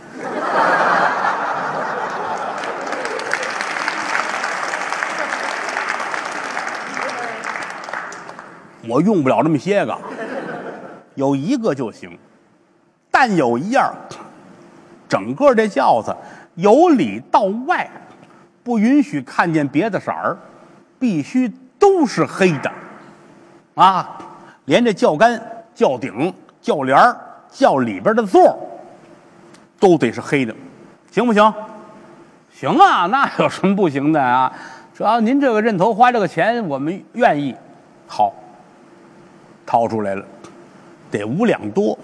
我用不了这么些个，有1个就行。但有一样，整个这轿子由里到外不允许看见别的色儿，必须都是黑的啊！连这轿杆、轿顶、轿帘儿、轿里边的座都得是黑的，行不行？行啊，那有什么不行的啊？只要您这个认头花这个钱，我们愿意。好，掏出来了，得5两多。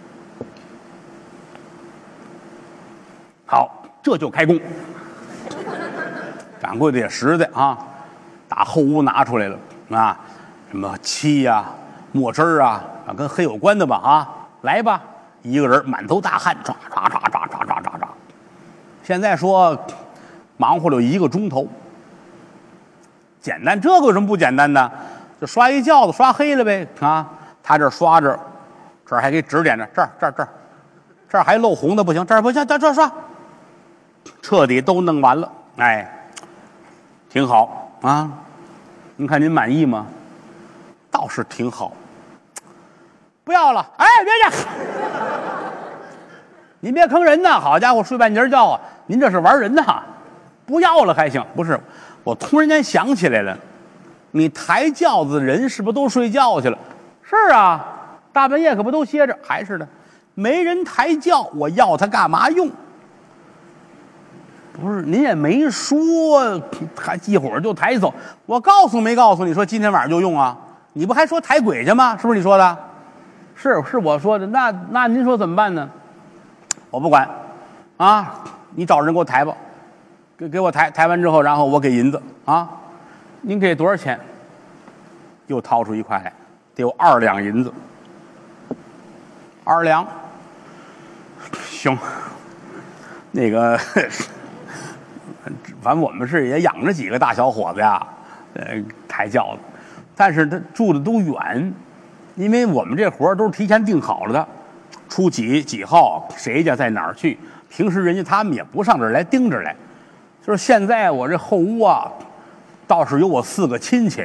好，这就开工。掌柜的也实在啊，打后屋拿出来了啊，什么漆呀、墨汁啊，跟黑有关的吧啊，来吧，一个人满头大汗，唰唰唰唰唰唰唰唰。现在说忙活了1个钟头，简单，这个有什么不简单的？就刷一轿子，刷黑了呗啊！他这刷着，这儿还给指点着，这儿还漏红的不行，这儿不行，这刷，彻底都弄完了，哎，挺好啊！您看您满意吗？倒是挺好。不要了，哎，别介，您别坑人呐！好家伙，睡半截觉啊！您这是玩人呐！不要了还行，不是？我突然间想起来了。你抬轿子的人是不是都睡觉去了？是啊，大半夜可不都歇着？还是的，没人抬轿，我要它干嘛用？不是，您也没说，还一会儿就抬走。我告诉没告诉你说今天晚上就用啊？你不还说抬鬼去吗？是不是你说的？是我说的。那您说怎么办呢？我不管，啊，你找人给我抬吧，给我抬完之后，然后我给银子啊。您给多少钱？又掏出1块来，得有2两银子。2两，行。那个，反正我们是也养着几个大小伙子呀，抬轿子，但是他住的都远，因为我们这活都是提前定好了的，初几号谁家在哪儿去，平时人家他们也不上这儿来盯着来，就是现在我这后屋啊。倒是有我4个亲戚，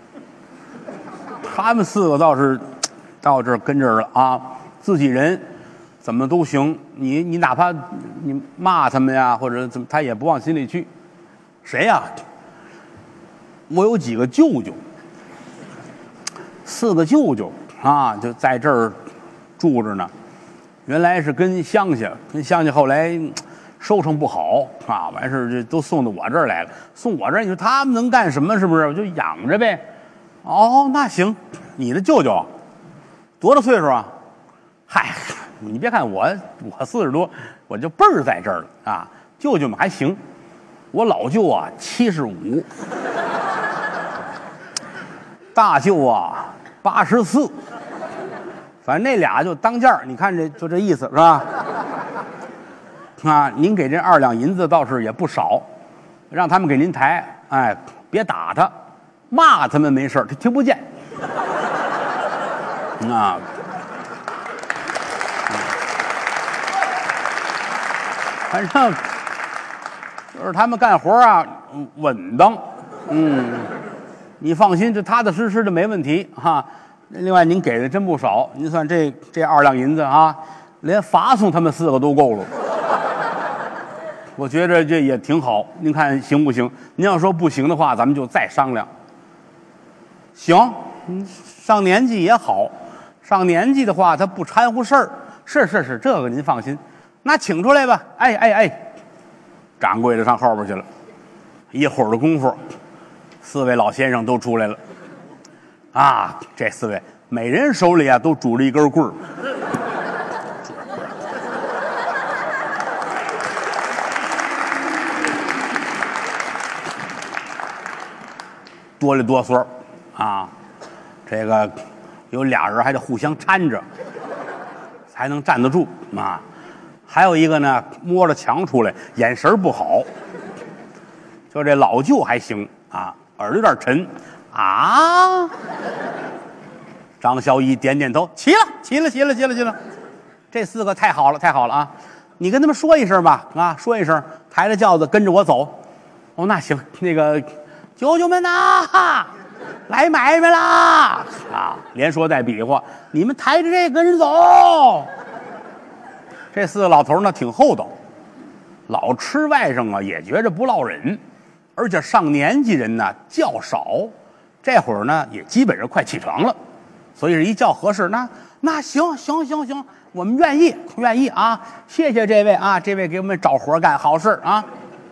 他们4个倒是到这儿跟这儿了啊，自己人怎么都行。你哪怕你骂他们呀，或者怎么，他也不往心里去。谁呀？我有几个舅舅，4个舅舅啊，就在这儿住着呢。原来是跟乡下后来收成不好啊，完事这都送到我这儿来了。送我这儿，你说他们能干什么？是不是？我就养着呗。哦，那行。你的舅舅多大岁数啊？嗨，你别看我40多，我就辈儿在这儿了啊。舅舅们还行，我老舅啊75，大舅啊84，反正那俩就当间儿。你看这就这意思是吧？ 啊，您给这2两银子倒是也不少，让他们给您抬，哎，别打他，骂他们没事，他听不见。啊，反正就是他们干活啊稳当，你放心，这踏踏实实的没问题哈。另外您给的真不少，您算这2两银子啊，连罚送他们4个都够了。我觉着这也挺好，您看行不行？您要说不行的话，咱们就再商量。行，上年纪也好，上年纪的话他不掺和事儿，是，这个您放心。那请出来吧，哎，掌柜的上后边去了。一会儿的功夫，4位老先生都出来了。啊，这4位每人手里啊都拄着一根棍儿。哆里哆嗦啊，这个有俩人还得互相搀着，才能站得住啊。还有一个呢，摸着墙出来，眼神不好。就这老舅还行啊，耳朵有点沉啊。张小乙点点头，齐了。这4个太好了啊！你跟他们说一声吧，啊，说一声，抬着轿子跟着我走。哦，那行，那个。舅舅们呐，来买卖啦！啊，连说带比划，你们抬着这跟着走。这4个老头呢挺厚道，老吃外甥啊也觉着不落忍，而且上年纪人呢较少，这会儿呢也基本上快起床了，所以是一觉合适。那行，我们愿意啊！谢谢这位啊，这位给我们找活干，好事啊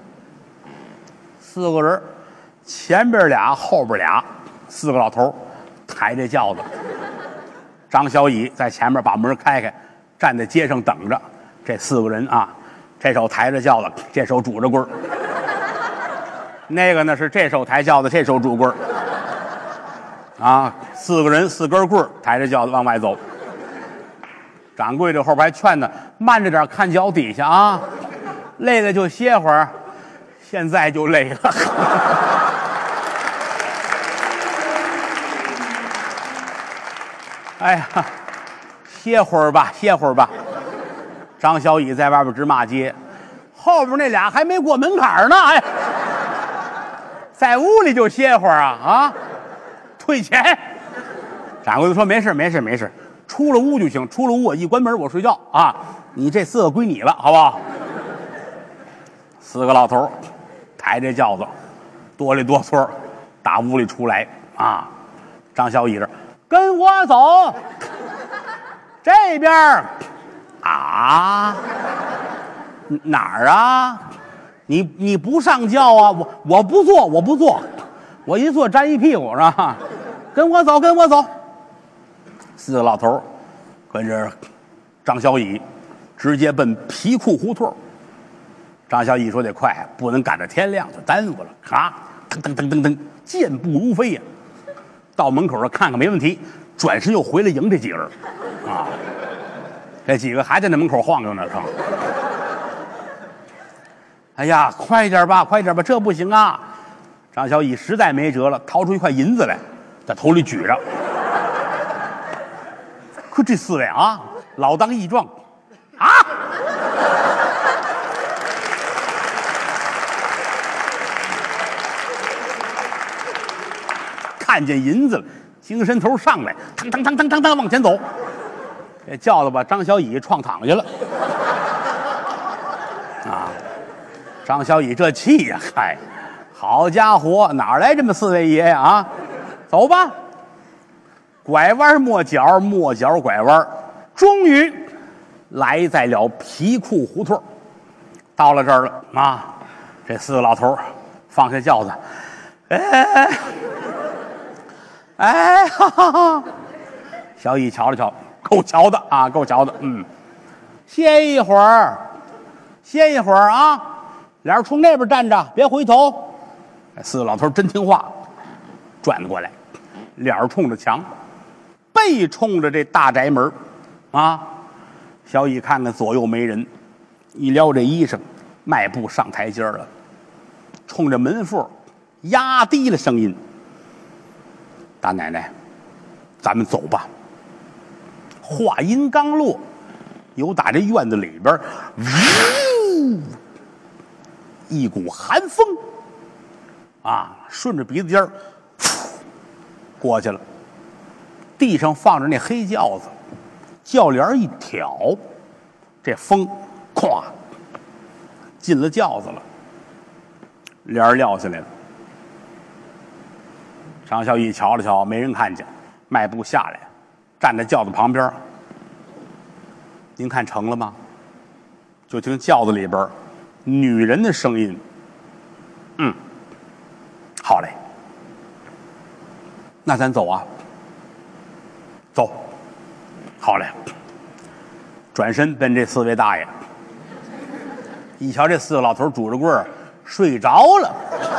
！4个人。前边俩，后边俩，4个老头抬着轿子。张小乙在前面把门开开，站在街上等着。这4个人啊，这手抬着轿子，这手拄着棍儿。那个呢是这手抬轿子，这手拄棍儿。啊，4个人4根棍儿抬着轿子往外走。掌柜的后边还劝他慢着点，看脚底下啊，累了就歇会儿。现在就累了。哎呀，歇会儿吧。张小乙在外边直骂街，后边那俩还没过门槛呢，哎，在屋里就歇会儿啊，退钱。掌柜的说没事，出了屋就行，出了屋我一关门我睡觉啊，你这4个归你了，好不好？4个老头抬着轿子，哆里哆嗦打屋里出来啊。张小乙这跟我走，这边啊，哪儿啊？你不上轿啊？我不坐，我一坐沾一屁股是吧？跟我走。4个老头跟着张小乙直接奔皮裤胡同。张小乙说得快，不能赶着天亮就耽误了啊！噔，健步如飞呀。到门口上看看没问题，转身又回来迎这几个人啊。这几个还在那门口晃悠呢，哎呀，快点吧，这不行啊！张小乙实在没辙了，掏出一块银子来，在头里举着。可这4位啊，老当益壮啊！看见银子了，精神头上来，腾往前走。这轿子把张小乙撞躺下了。啊，张小乙这气呀，嗨，好家伙，哪来这么4位爷呀？啊，走吧。拐弯抹角拐弯，终于来在了皮裤胡同。到了这儿了啊，这4个老头放下轿子，哎，哈哈！小乙瞧了瞧，够瞧的，歇一会儿啊！俩人冲那边站着，别回头。4个老头真听话，转过来，脸冲着墙，背冲着这大宅门啊。小乙看看左右没人， 一撩这衣裳，迈步上台阶了，冲着门缝压低了声音：“大奶奶，咱们走吧。”话音刚落，有打这院子里边，一股寒风顺着鼻子尖儿过去了。地上放着那黑轿子，轿帘一挑，这风咵进了轿子了，帘儿撂下来了。张小义瞧了瞧，没人看见，迈步下来，站在轿子旁边。您看成了吗？就听轿子里边女人的声音：“好嘞，那咱走啊。”走，好嘞。转身奔这4位大爷，一瞧这4个老头拄着棍儿睡着了。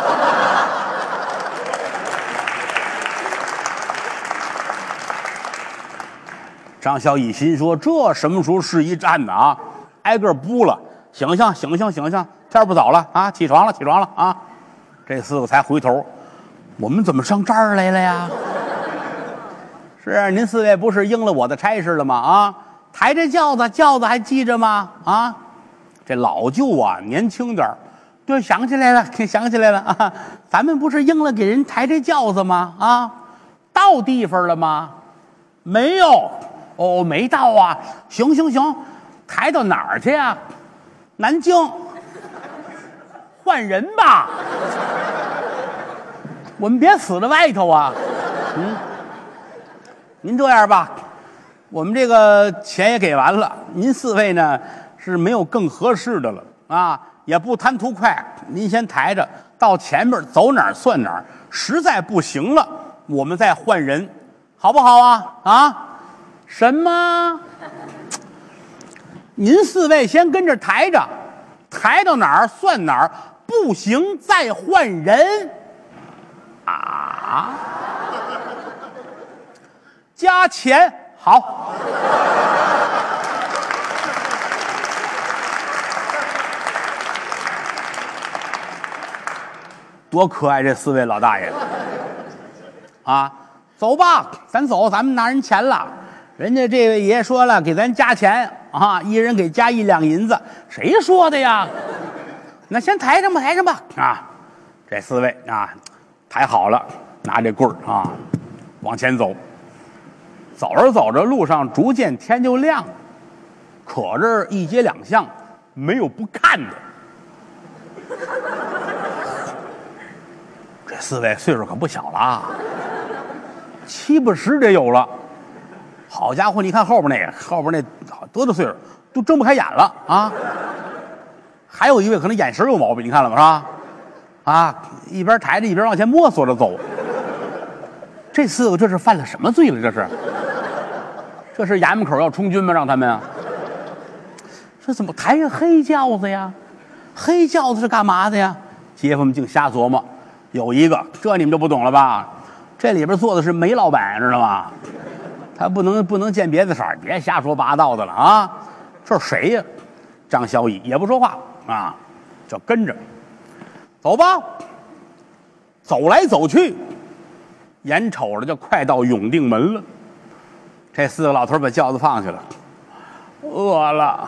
张小义心说：“这什么时候是一站呢啊？挨个扑了，醒醒，醒醒，醒醒！天不早了啊，起床了，起床了啊！”这4个才回头，我们怎么上这儿来了呀？是啊，您4位不是应了我的差事了吗？啊，抬着轿子还记着吗？啊，这老舅啊，年轻点儿，对，想起来了，想起来了啊！咱们不是应了给人抬这轿子吗？啊，到地方了吗？没有。哦，没到啊。行行行，抬到哪儿去呀？南京。换人吧。我们别死在外头啊。您这样吧，我们这个钱也给完了，您4位呢是没有更合适的了啊，也不贪图快，您先抬着到前面走哪儿算哪儿，实在不行了，我们再换人，好不好啊？啊？什么？您4位先跟着抬着，抬到哪儿算哪儿，不行再换人啊。加钱好。多可爱这4位老大爷啊！走吧，咱走，咱们拿人钱了。人家这位爷说了，给咱加钱啊，一人给加1两银子。谁说的呀？那先抬上吧，抬上吧啊！这4位啊，抬好了，拿这棍儿啊，往前走。走着走着，路上逐渐天就亮了，可这一街两巷没有不看的。这4位岁数可不小了啊，70、80得有了。好家伙，你看后边那多大岁数，都睁不开眼了啊！还有一位可能眼神有毛病，你看了吗？是吧？啊，一边抬着一边往前摸索着走。这4个这是犯了什么罪了？这是衙门口要充军吗？让他们啊？这怎么抬个黑轿子呀？黑轿子是干嘛的呀？街坊们净瞎琢磨。有一个，这你们就不懂了吧？这里边坐的是煤老板，知道吗？他不能见别的色儿，别瞎说八道的了啊！这是谁呀？张小义也不说话啊，就跟着走吧。走来走去，眼瞅着就快到永定门了。这4个老头把轿子放下了，饿了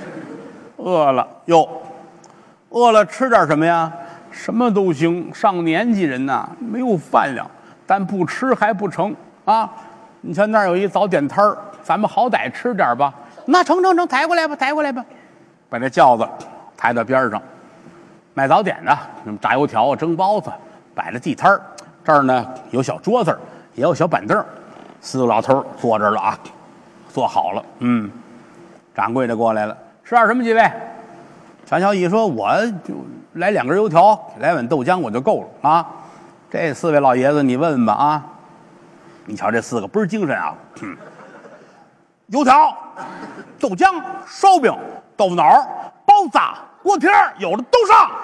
哟，饿了吃点什么呀？什么都行，上年纪人呐，没有饭量，但不吃还不成啊！你瞧那儿有一早点摊儿，咱们好歹吃点吧。那成，抬过来吧，把这轿子抬到边上。卖早点的，什么炸油条、蒸包子，摆了地摊儿。这儿呢有小桌子，也有小板凳。4个老头坐这儿了啊，坐好了。掌柜的过来了，吃点什么几位？张小义说：“我就来2根油条，来碗豆浆我就够了啊。”这4位老爷子你问问吧啊！你瞧这4个倍儿精神啊！油条、豆浆、烧饼、豆腐脑、包子、锅贴，有的都上。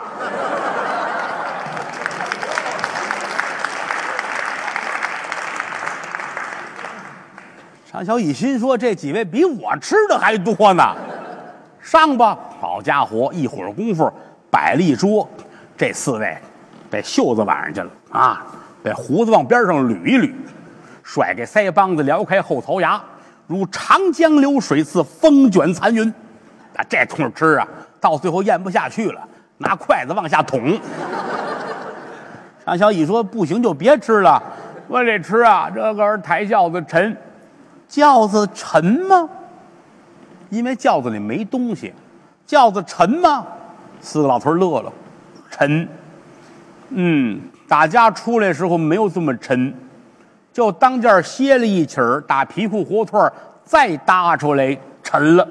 张小义心说：“这几位比我吃的还多呢，上吧。” 好家伙，一会儿功夫摆了一桌，这4位把袖子挽上去了啊，把胡子往边上捋一捋，甩开腮帮子，撩开后槽牙，如长江流水似风卷残云。啊，这通吃啊，到最后咽不下去了，拿筷子往下捅。张小乙说：“不行就别吃了，我得吃啊，这个抬轿子沉。轿子沉吗？因为轿子里没东西。轿子沉吗？4个老头乐了，沉。打家出来时候没有这么沉，就当间歇了一起儿，打皮裤火腿再搭出来沉了。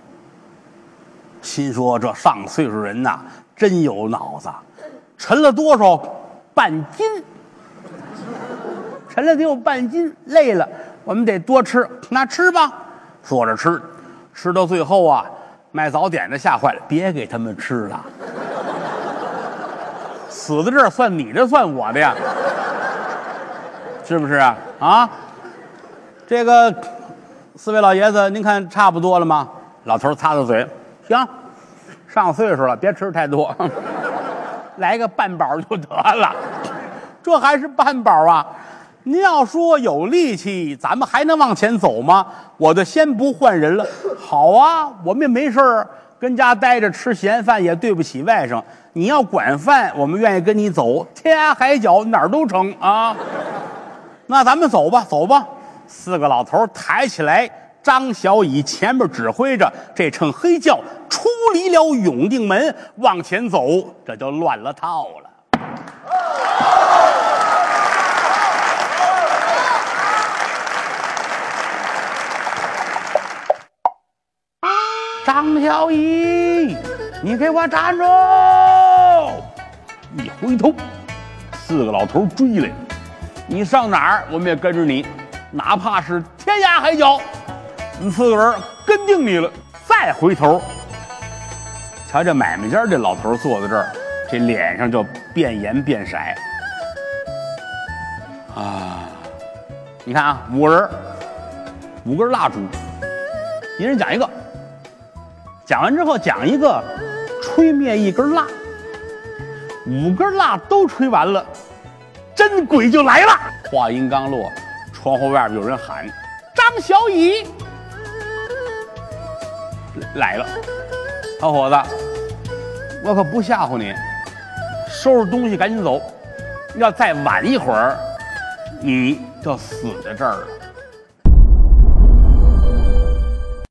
心说这上岁数人呐，真有脑子。沉了多少？半斤。沉了得有半斤，累了，我们得多吃。那吃吧，坐着吃，吃到最后啊，卖早点的吓坏了，别给他们吃了。死在这儿算你的，算我的呀，是不是啊？啊，这个4位老爷子，您看差不多了吗？老头擦擦嘴，行，上岁数了，别吃太多，来个半饱就得了。这还是半饱啊？您要说有力气，咱们还能往前走吗？我就先不换人了。好啊，我们也没事儿，跟家待着吃闲饭也对不起外甥。你要管饭，我们愿意跟你走，天涯海角哪儿都成啊。那咱们走吧，走吧。4个老头抬起来，张小乙前面指挥着这乘黑轿出离了永定门，往前走，这就乱了套了。张小乙，你给我站住！一回头，4个老头追来了。你上哪儿，我们也跟着你，哪怕是天涯海角，我们4个人跟定你了。再回头，瞧这买卖家这老头坐在这儿，这脸上就变颜变色啊！你看啊，5人，5根蜡烛，一人讲一个。讲完之后讲一个，吹灭1根蜡，5根蜡都吹完了，真鬼就来了。话音刚落，窗户外边有人喊：“张小乙来了！”小伙子，我可不吓唬你，收拾东西赶紧走，要再晚一会儿，你就死在这儿了。